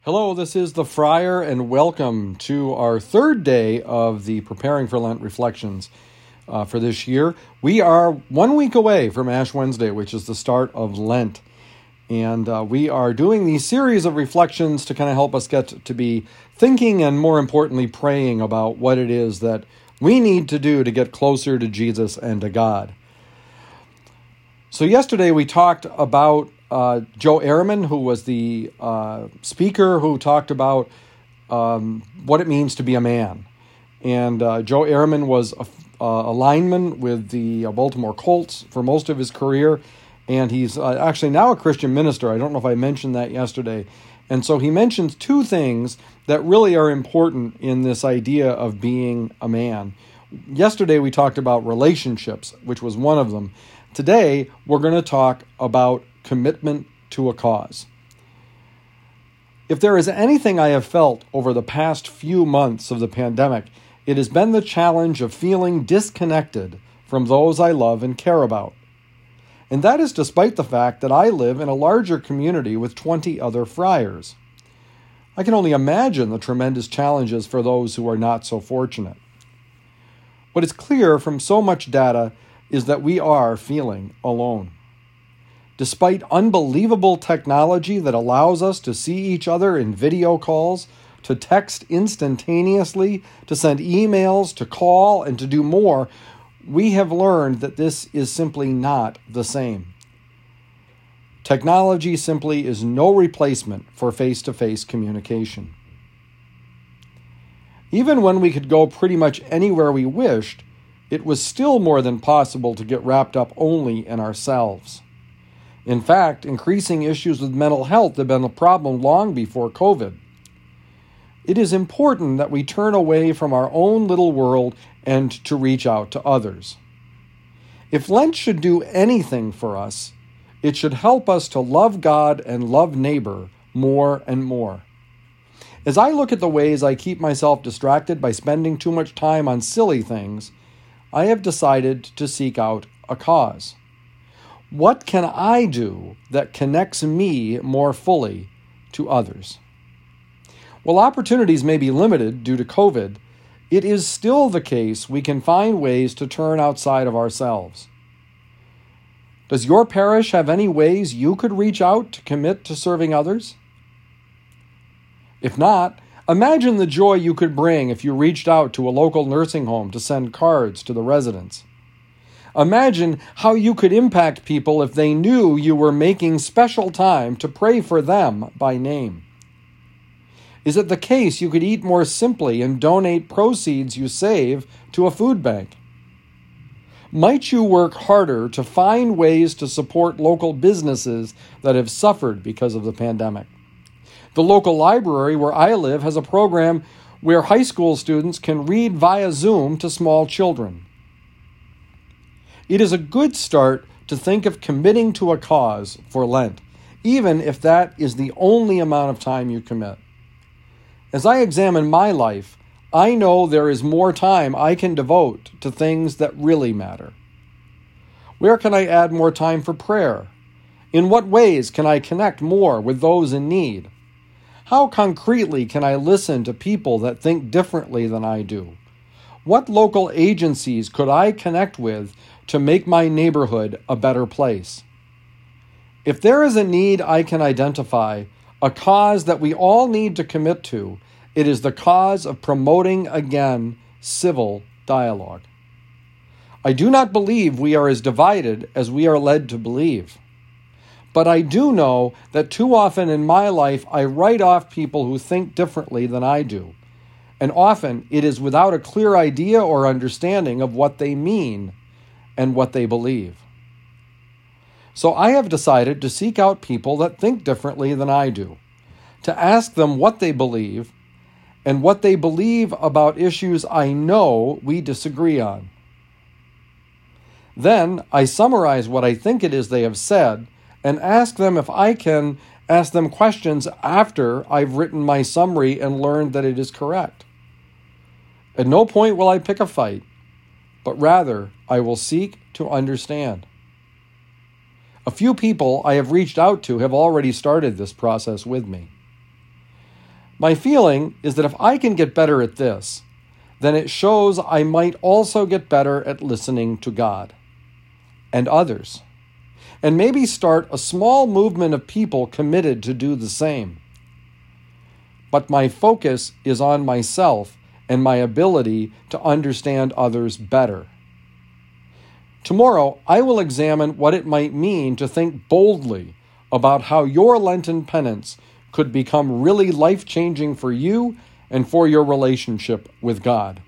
Hello, this is the Friar, and welcome to our third day of the Preparing for Lent reflections for this year. We are 1 week away from Ash Wednesday, which is the start of Lent. And we are doing these series of reflections to kind of help us get to be thinking and, more importantly, praying about what it is that we need to do to get closer to Jesus and to God. So yesterday we talked about Joe Ehrman, who was the speaker who talked about what it means to be a man. And Joe Ehrman was a lineman with the Baltimore Colts for most of his career, and he's actually now a Christian minister. I don't know if I mentioned that yesterday. And so he mentions two things that really are important in this idea of being a man. Yesterday we talked about relationships, which was one of them. Today we're going to talk about commitment to a cause. If there is anything I have felt over the past few months of the pandemic, it has been the challenge of feeling disconnected from those I love and care about. And that is despite the fact that I live in a larger community with 20 other friars. I can only imagine the tremendous challenges for those who are not so fortunate. What is clear from so much data is that we are feeling alone. Despite unbelievable technology that allows us to see each other in video calls, to text instantaneously, to send emails, to call, and to do more, we have learned that this is simply not the same. Technology simply is no replacement for face-to-face communication. Even when we could go pretty much anywhere we wished, it was still more than possible to get wrapped up only in ourselves. In fact, increasing issues with mental health have been a problem long before COVID. It is important that we turn away from our own little world and to reach out to others. If Lent should do anything for us, it should help us to love God and love neighbor more and more. As I look at the ways I keep myself distracted by spending too much time on silly things, I have decided to seek out a cause. What can I do that connects me more fully to others? While opportunities may be limited due to COVID, it is still the case we can find ways to turn outside of ourselves. Does your parish have any ways you could reach out to commit to serving others? If not, imagine the joy you could bring if you reached out to a local nursing home to send cards to the residents. Imagine how you could impact people if they knew you were making special time to pray for them by name. Is it the case you could eat more simply and donate proceeds you save to a food bank? Might you work harder to find ways to support local businesses that have suffered because of the pandemic? The local library where I live has a program where high school students can read via Zoom to small children. It is a good start to think of committing to a cause for Lent, even if that is the only amount of time you commit. As I examine my life, I know there is more time I can devote to things that really matter. Where can I add more time for prayer? In what ways can I connect more with those in need? How concretely can I listen to people that think differently than I do? What local agencies could I connect with to make my neighborhood a better place? If there is a need I can identify, a cause that we all need to commit to, it is the cause of promoting again civil dialogue. I do not believe we are as divided as we are led to believe. But I do know that too often in my life I write off people who think differently than I do. And often it is without a clear idea or understanding of what they mean and what they believe. So I have decided to seek out people that think differently than I do, to ask them what they believe and what they believe about issues I know we disagree on. Then I summarize what I think it is they have said and ask them if I can ask them questions after I've written my summary and learned that it is correct. At no point will I pick a fight, but rather I will seek to understand. A few people I have reached out to have already started this process with me. My feeling is that if I can get better at this, then it shows I might also get better at listening to God and others, and maybe start a small movement of people committed to do the same. But my focus is on myself and my ability to understand others better. Tomorrow, I will examine what it might mean to think boldly about how your Lenten penance could become really life-changing for you and for your relationship with God.